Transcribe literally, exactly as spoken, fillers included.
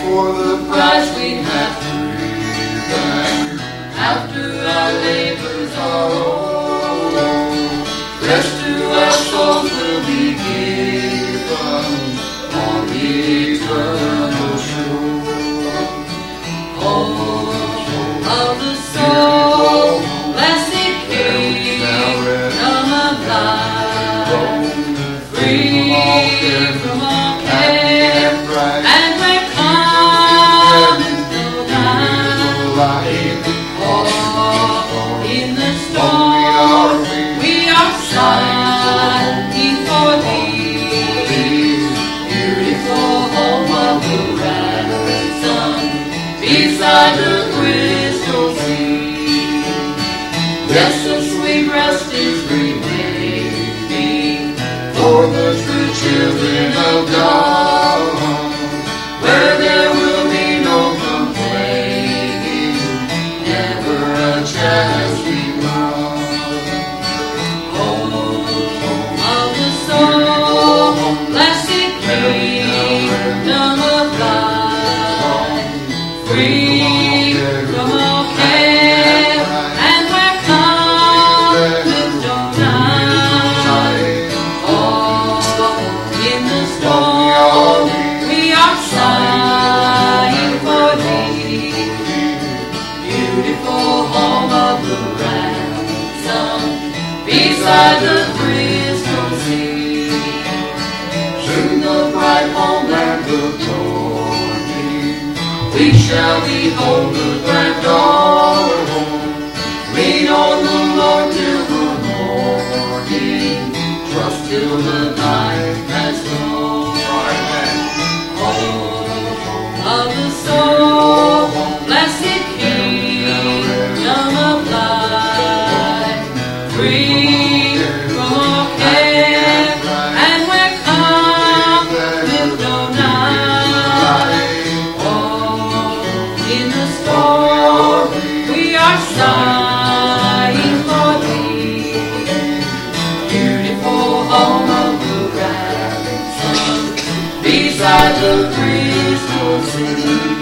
for the price we have driven. After our labors are over, rest to our souls will be given on the eternal shore. Oh, of the soul, blessed kingdom of life, free from all care, and where cometh no night. Oh, in the storm we are sighing for thee, beautiful home of the ransom, beside the crystal sea. Yes, a sweet rest is remaining for the true children of God, where there will be no complaining, never a chance we run. Home of the soul, blessed kingdom of life, free from all care, and where cometh no night. Oh, in the storm we are sighing for thee, beautiful home of the ransom, beside the crystal sea. Soon the bright homeland will glory, we shall behold the grand daughter home. Lean on the Lord till the morning, trust till the night has gone. Home of the soul, blessed kingdom of life, free from all care, and where cometh no night. Oh, in the storm we are sighing for thee, beautiful home of the ransom, beside the crystal sea.